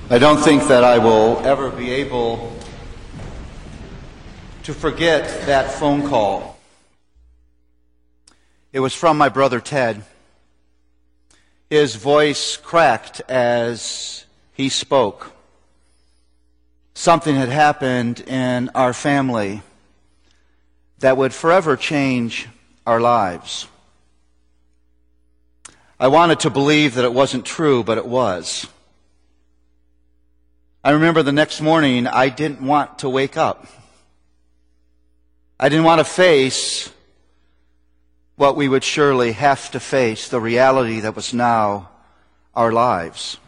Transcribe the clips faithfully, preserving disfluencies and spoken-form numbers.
I don't think that I will ever be able to forget that phone call. It was from my brother Ted. His voice cracked as he spoke. Something had happened in our family that would forever change our lives. I wanted to believe that it wasn't true, but it was. I remember the next morning, I didn't want to wake up. I didn't want to face what we would surely have to face, the reality that was now our lives.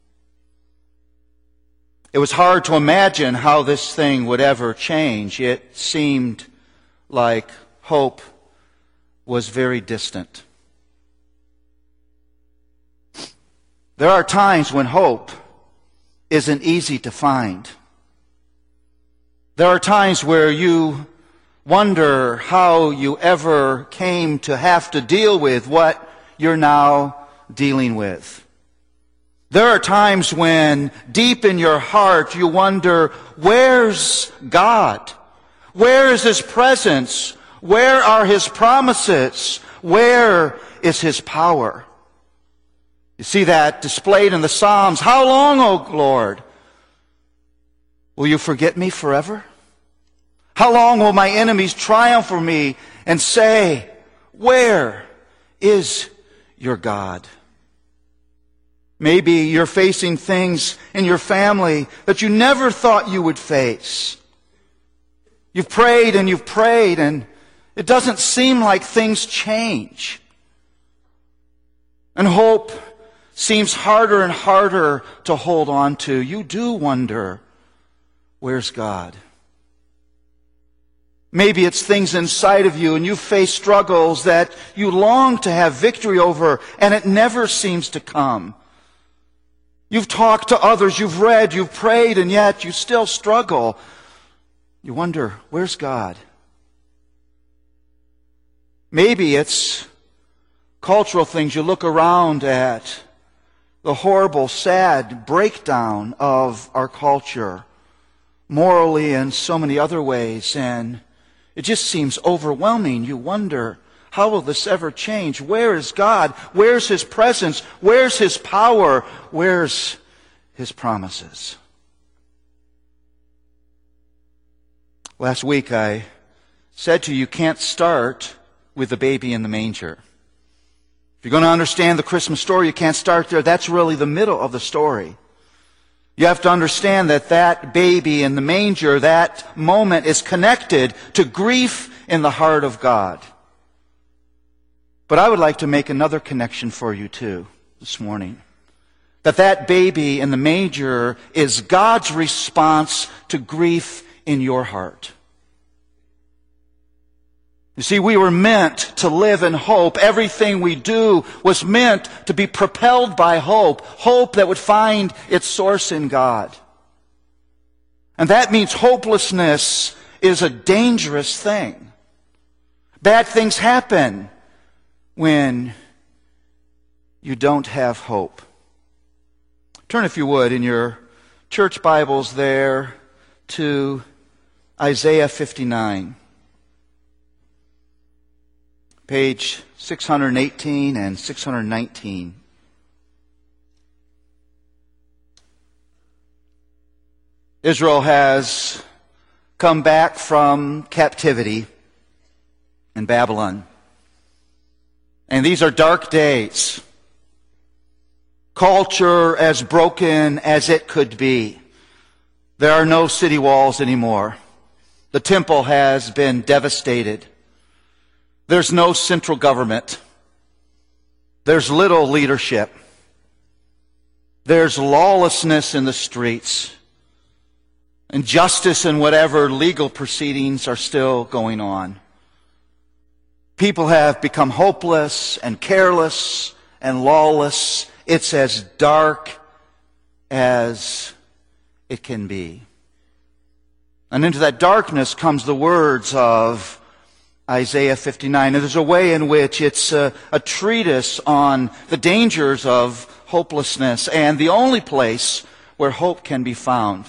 It was hard to imagine how this thing would ever change. It seemed like hope was very distant. There are times when hope isn't easy to find. There are times where you wonder how you ever came to have to deal with what you're now dealing with. There are times when deep in your heart you wonder, where's God? Where is His presence? Where are His promises? Where is His power? You see that displayed in the Psalms. How long, O Lord? Will you forget me forever? How long will my enemies triumph over me and say, where is your God? Maybe you're facing things in your family that you never thought you would face. You've prayed and you've prayed, and it doesn't seem like things change. And hope seems harder and harder to hold on to. You do wonder, where's God? Maybe it's things inside of you and you face struggles that you long to have victory over, and it never seems to come. You've talked to others, you've read, you've prayed, and yet you still struggle. You wonder, where's God? Maybe it's cultural things. You look around at the horrible, sad breakdown of our culture, morally and so many other ways, and it just seems overwhelming. You wonder, how will this ever change? Where is God? Where's His presence? Where's His power? Where's His promises? Last week I said to you, you can't start with the baby in the manger. If you're going to understand the Christmas story, you can't start there. That's really the middle of the story. You have to understand that that baby in the manger, that moment is connected to grief in the heart of God. But I would like to make another connection for you too this morning. That that baby in the manger is God's response to grief in your heart. You see, we were meant to live in hope. Everything we do was meant to be propelled by hope. Hope that would find its source in God. And that means hopelessness is a dangerous thing. Bad things happen when you don't have hope. Turn, if you would, in your church Bibles there to Isaiah fifty-nine. Page six hundred eighteen and six hundred nineteen. Israel has come back from captivity in Babylon. And these are dark days. Culture as broken as it could be. There are no city walls anymore. The temple has been devastated. There's no central government. There's little leadership. There's lawlessness in the streets. Injustice and whatever legal proceedings are still going on. People have become hopeless and careless and lawless. It's as dark as it can be. And into that darkness comes the words of Isaiah fifty-nine. And there's a way in which it's a, a treatise on the dangers of hopelessness, and the only place where hope can be found.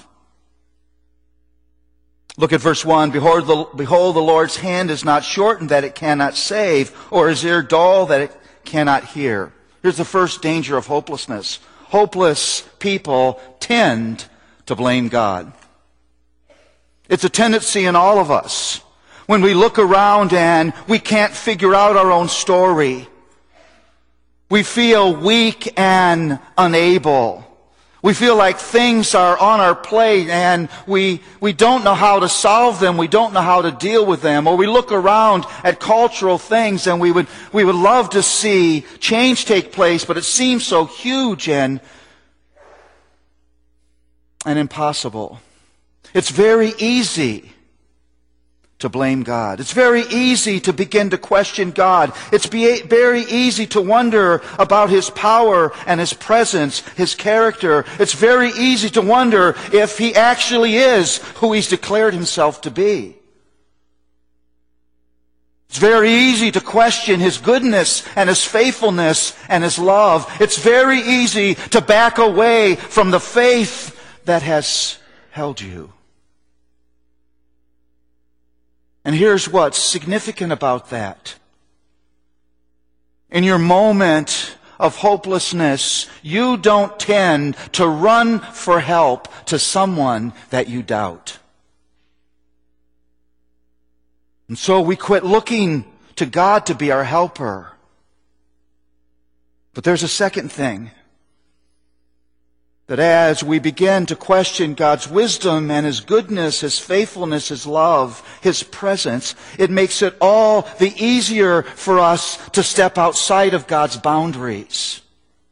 Look at verse one. Behold the, behold, the Lord's hand is not shortened that it cannot save, or his ear dull that it cannot hear. Here's the first danger of hopelessness. Hopeless people tend to blame God. It's a tendency in all of us. When we look around and we can't figure out our own story, we feel weak and unable. We feel like things are on our plate and we, we don't know how to solve them. We don't know how to deal with them. Or we look around at cultural things and we would, we would love to see change take place, but it seems so huge and, and impossible. It's very easy to blame God. It's very easy to begin to question God. It's be- very easy to wonder about His power and His presence, His character. It's very easy to wonder if He actually is who He's declared Himself to be. It's very easy to question His goodness and His faithfulness and His love. It's very easy to back away from the faith that has held you. And here's what's significant about that. In your moment of hopelessness, you don't tend to run for help to someone that you doubt. And so we quit looking to God to be our helper. But there's a second thing. That as we begin to question God's wisdom and His goodness, His faithfulness, His love, His presence, it makes it all the easier for us to step outside of God's boundaries.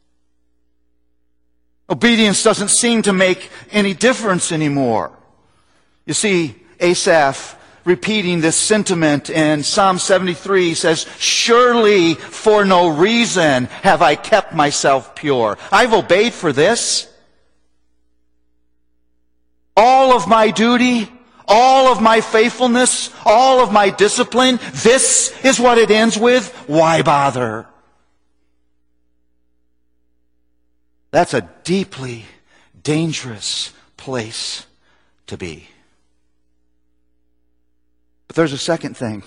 Obedience doesn't seem to make any difference anymore. You see, Asaph, repeating this sentiment in Psalm seventy-three, says, "Surely for no reason have I kept myself pure. I've obeyed for this. All of my duty, all of my faithfulness, all of my discipline, this is what it ends with. Why bother?" That's a deeply dangerous place to be. But there's a second thing.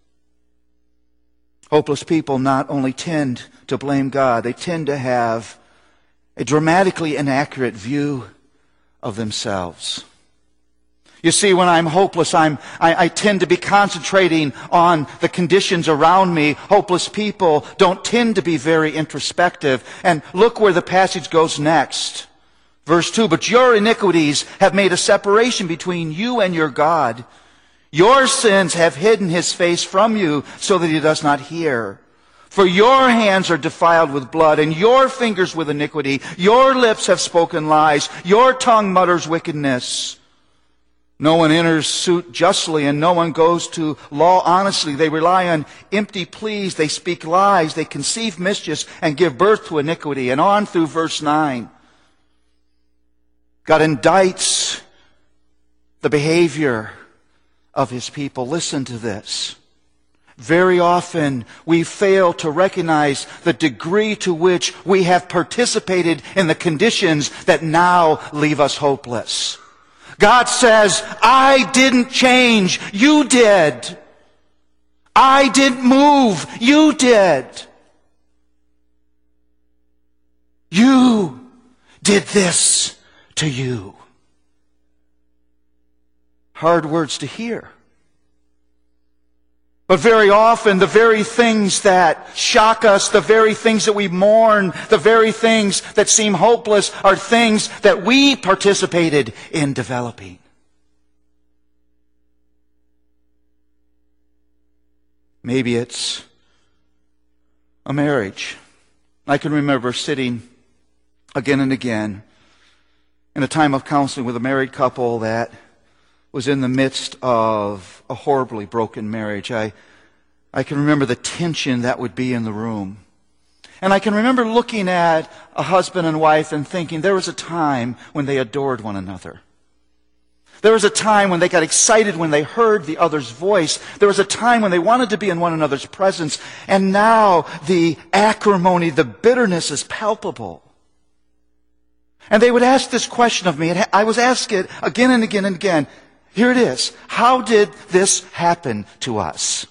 Hopeless people not only tend to blame God, they tend to have a dramatically inaccurate view of themselves. You see, when I'm hopeless, I'm, I, I tend to be concentrating on the conditions around me. Hopeless people don't tend to be very introspective. And look where the passage goes next. Verse two, "But your iniquities have made a separation between you and your God. Your sins have hidden His face from you so that He does not hear. For your hands are defiled with blood, and your fingers with iniquity. Your lips have spoken lies. Your tongue mutters wickedness. No one enters suit justly, and no one goes to law honestly. They rely on empty pleas. They speak lies. They conceive mischief and give birth to iniquity." And on through verse nine. God indicts the behavior of His people. Listen to this. Very often we fail to recognize the degree to which we have participated in the conditions that now leave us hopeless. God says, "I didn't change, you did. I didn't move, you did. You did this to you." Hard words to hear. But very often, the very things that shock us, the very things that we mourn, the very things that seem hopeless are things that we participated in developing. Maybe it's a marriage. I can remember sitting again and again in a time of counseling with a married couple that was in the midst of a horribly broken marriage. I, I can remember the tension that would be in the room. And I can remember looking at a husband and wife and thinking there was a time when they adored one another. There was a time when they got excited when they heard the other's voice. There was a time when they wanted to be in one another's presence. And now the acrimony, the bitterness is palpable. And they would ask this question of me, and I was asked it again and again and again. Here it is. How did this happen to us?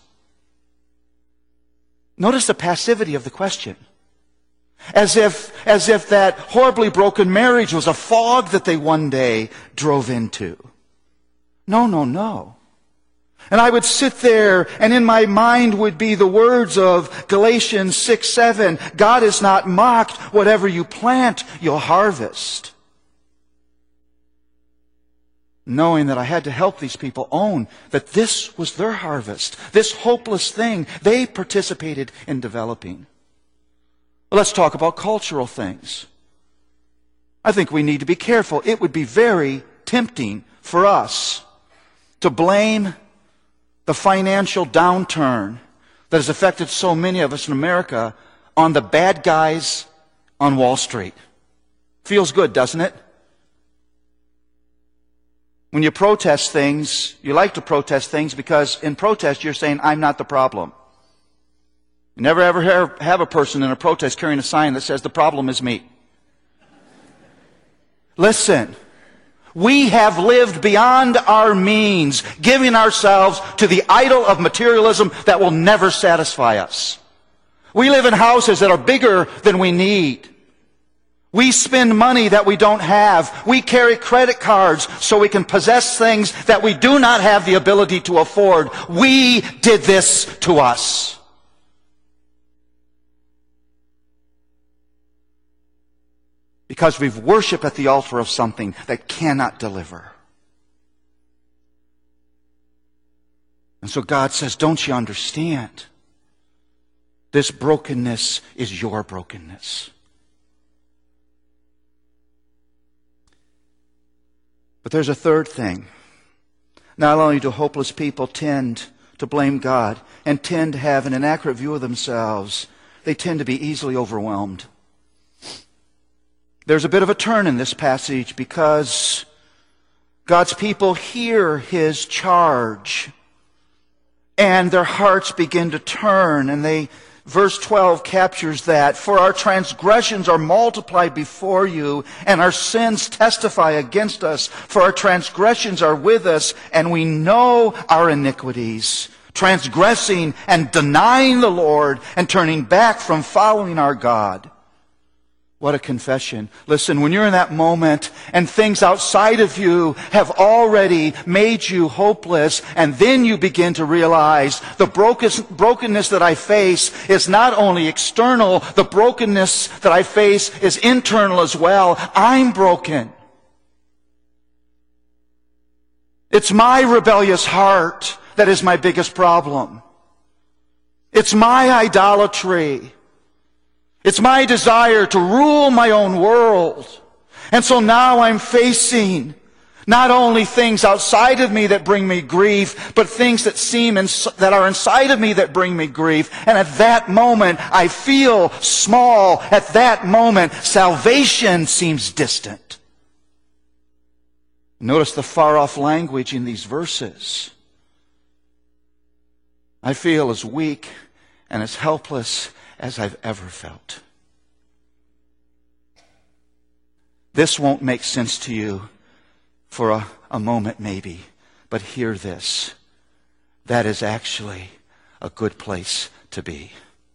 Notice the passivity of the question. As if, as if that horribly broken marriage was a fog that they one day drove into. No, no, no. And I would sit there, and in my mind would be the words of Galatians six seven. God is not mocked. Whatever you plant, you'll harvest. Knowing that I had to help these people own that this was their harvest. This hopeless thing they participated in developing. Well, let's talk about cultural things. I think we need to be careful. It would be very tempting for us to blame the financial downturn that has affected so many of us in America on the bad guys on Wall Street. Feels good, doesn't it? When you protest things, you like to protest things because in protest you're saying, I'm not the problem. You never ever have a person in a protest carrying a sign that says, the problem is me. Listen. We have lived beyond our means, giving ourselves to the idol of materialism that will never satisfy us. We live in houses that are bigger than we need. We spend money that we don't have. We carry credit cards so we can possess things that we do not have the ability to afford. We did this to us. Because we've worshiped at the altar of something that cannot deliver. And so God says, don't you understand? This brokenness is your brokenness. But there's a third thing. Not only do hopeless people tend to blame God and tend to have an inaccurate view of themselves, they tend to be easily overwhelmed. There's a bit of a turn in this passage because God's people hear His charge and their hearts begin to turn, and they, verse twelve captures that. For our transgressions are multiplied before you, and our sins testify against us. For our transgressions are with us, and we know our iniquities. Transgressing and denying the Lord and turning back from following our God. What a confession. Listen, when you're in that moment and things outside of you have already made you hopeless, and then you begin to realize the brokenness that I face is not only external, the brokenness that I face is internal as well. I'm broken. It's my rebellious heart that is my biggest problem. It's my idolatry. It's my desire to rule my own world. And so now I'm facing not only things outside of me that bring me grief, but things that seem ins- that are inside of me that bring me grief. And at that moment, I feel small. At that moment, salvation seems distant. Notice the far-off language in these verses. I feel as weak and as helpless as I've ever felt. This won't make sense to you for a, a moment maybe, but hear this. That is actually a good place to be.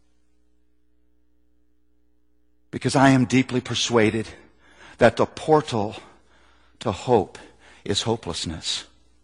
Because I am deeply persuaded that the portal to hope is hopelessness.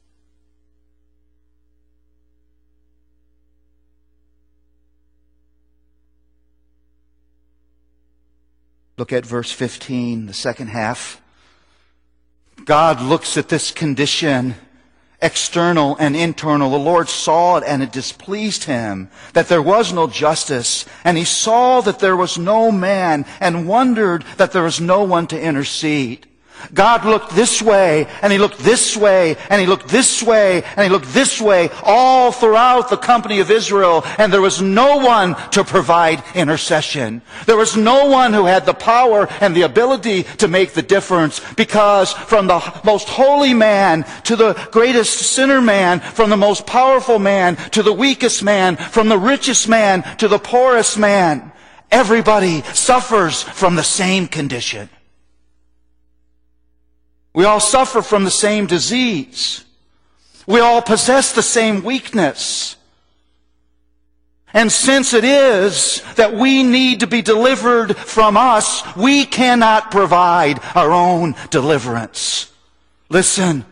Look at verse fifteen, the second half. God looks at this condition, external and internal. The Lord saw it and it displeased Him that there was no justice. And He saw that there was no man and wondered that there was no one to intercede. God looked this way, and He looked this way, and He looked this way, and He looked this way, all throughout the company of Israel, and there was no one to provide intercession. There was no one who had the power and the ability to make the difference, because from the most holy man to the greatest sinner man, from the most powerful man to the weakest man, from the richest man to the poorest man, everybody suffers from the same condition. We all suffer from the same disease. We all possess the same weakness. And since it is that we need to be delivered from us, we cannot provide our own deliverance. Listen.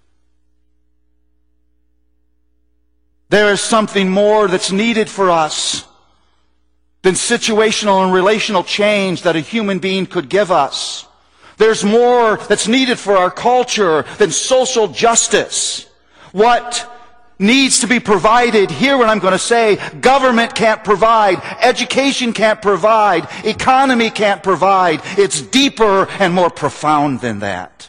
There is something more that's needed for us than situational and relational change that a human being could give us. There's more that's needed for our culture than social justice. What needs to be provided, hear what I'm going to say, government can't provide, education can't provide, economy can't provide. It's deeper and more profound than that.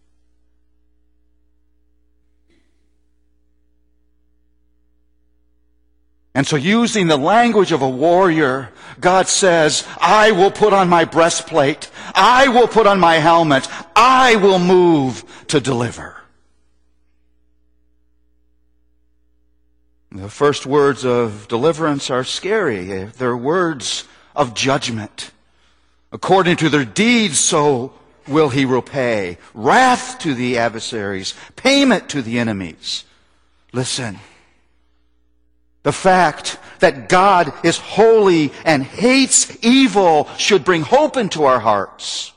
And so using the language of a warrior, God says, I will put on my breastplate, I will put on my helmet, I will move to deliver. The first words of deliverance are scary. They're words of judgment. According to their deeds, so will he repay. Wrath to the adversaries, payment to the enemies. Listen. The fact that God is holy and hates evil should bring hope into our hearts.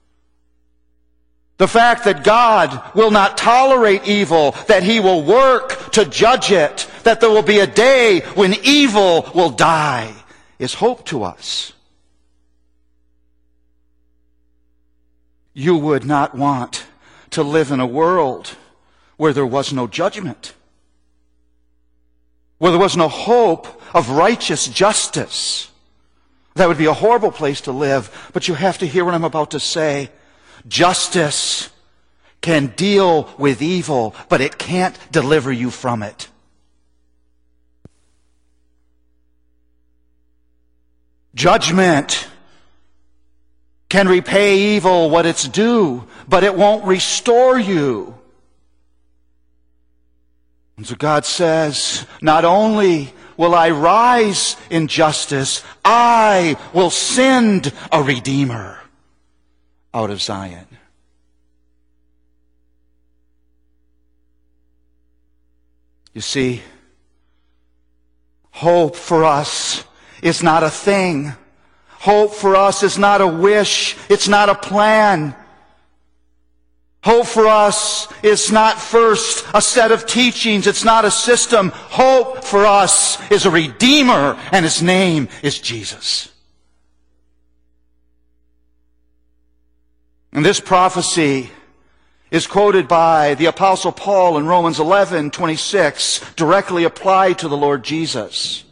The fact that God will not tolerate evil, that He will work to judge it, that there will be a day when evil will die, is hope to us. You would not want to live in a world where there was no judgment, where there was no hope of righteous justice. That would be a horrible place to live. But you have to hear what I'm about to say. Justice can deal with evil, but it can't deliver you from it. Judgment can repay evil what it's due, but it won't restore you. And so God says, not only will I rise in justice, I will send a Redeemer out of Zion. You see, hope for us is not a thing. Hope for us is not a wish. It's not a plan. Hope for us is not first a set of teachings. It's not a system. Hope for us is a Redeemer, and His name is Jesus. And this prophecy is quoted by the Apostle Paul in Romans eleven twenty-six, directly applied to the Lord Jesus.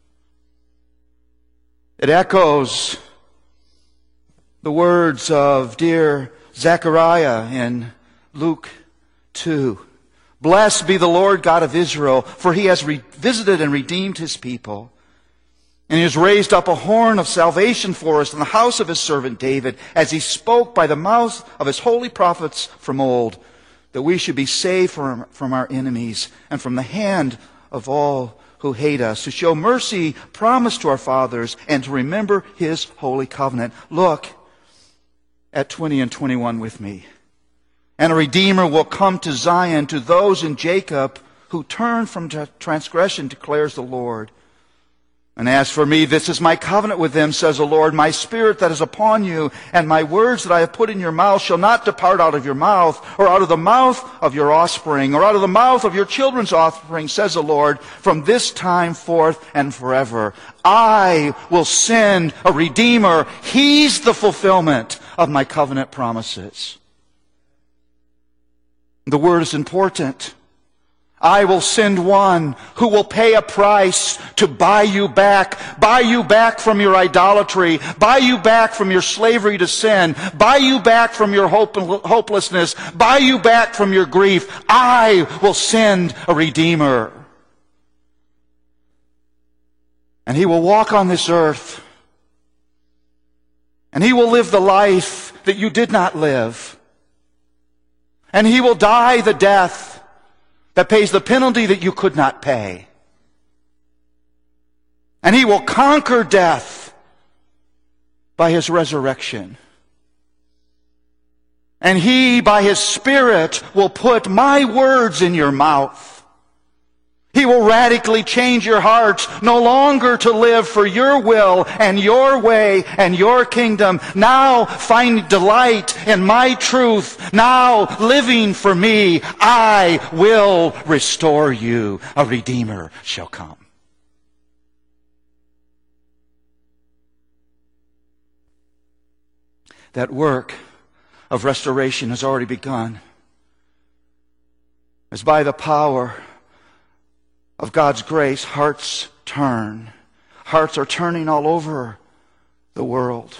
It echoes the words of dear Zechariah in Luke two. Blessed be the Lord God of Israel, for He has re- visited and redeemed His people. And He has raised up a horn of salvation for us in the house of His servant David, as He spoke by the mouth of His holy prophets from old, that we should be saved from, from our enemies and from the hand of all who hate us, to show mercy promised to our fathers, and to remember His holy covenant. Look at twenty and twenty-one with me. And a Redeemer will come to Zion, to those in Jacob who turn from transgression, declares the Lord. And as for me, this is my covenant with them, says the Lord. My spirit that is upon you, and my words that I have put in your mouth shall not depart out of your mouth, or out of the mouth of your offspring, or out of the mouth of your children's offspring, says the Lord, from this time forth and forever. I will send a Redeemer. He's the fulfillment of my covenant promises. The word is important. I will send one who will pay a price to buy you back, buy you back from your idolatry, buy you back from your slavery to sin, buy you back from your hope, hopelessness, buy you back from your grief. I will send a Redeemer. And He will walk on this earth, and He will live the life that you did not live, and He will die the death that pays the penalty that you could not pay. And He will conquer death by His resurrection. And He, by His Spirit, will put my words in your mouth. He will radically change your hearts, no longer to live for your will and your way and your kingdom. Now find delight in my truth. Now living for me, I will restore you. A Redeemer shall come. That work of restoration has already begun. As by the power of God's grace, hearts turn. Hearts are turning all over the world.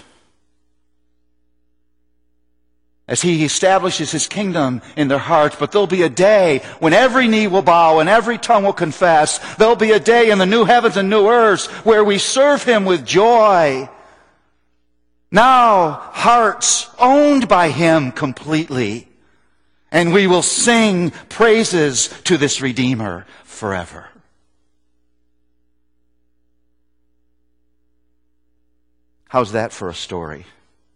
As He establishes His kingdom in their hearts, but there'll be a day when every knee will bow and every tongue will confess. There'll be a day in the new heavens and new earths where we serve Him with joy. Now, hearts owned by Him completely. And we will sing praises to this Redeemer forever. How's that for a story?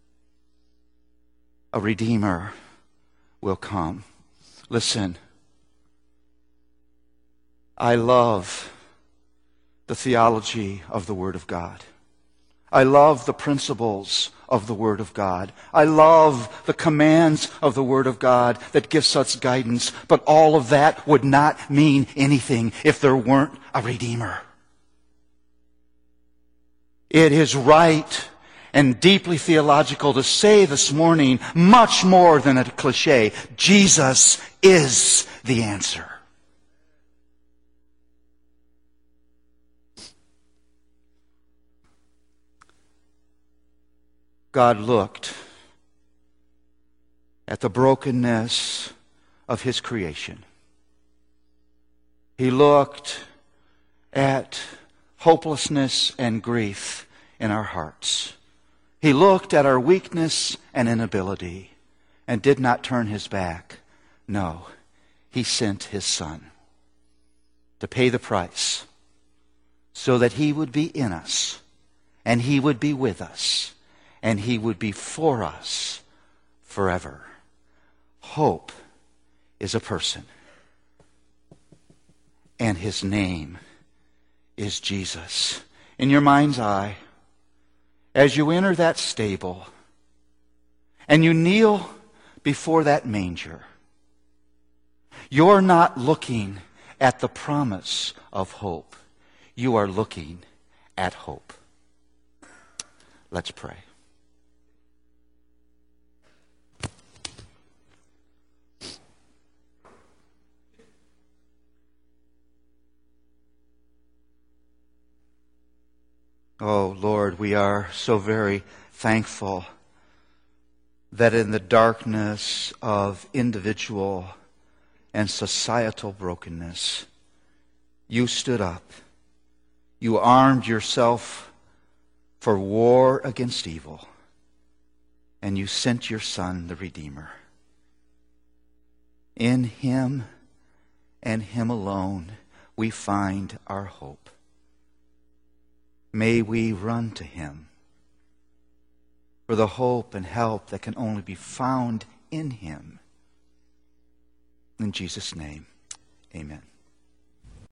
A Redeemer will come. Listen, I love the theology of the Word of God. I love the principles of the Word of God. I love the commands of the Word of God that gives us guidance. But all of that would not mean anything if there weren't a Redeemer. It is right and deeply theological to say this morning, much more than a cliche, Jesus is the answer. God looked at the brokenness of His creation. He looked at hopelessness and grief in our hearts. He looked at our weakness and inability and did not turn His back. No, He sent His Son to pay the price so that He would be in us and He would be with us and He would be for us forever. Hope is a person, and His name is Jesus. In your mind's eye, as you enter that stable and you kneel before that manger, you're not looking at the promise of hope. You are looking at hope. Let's pray. Oh, Lord, we are so very thankful that in the darkness of individual and societal brokenness, you stood up. You armed yourself for war against evil, and you sent your Son, the Redeemer. In Him and Him alone we find our hope. May we run to Him for the hope and help that can only be found in Him. In Jesus' name, amen.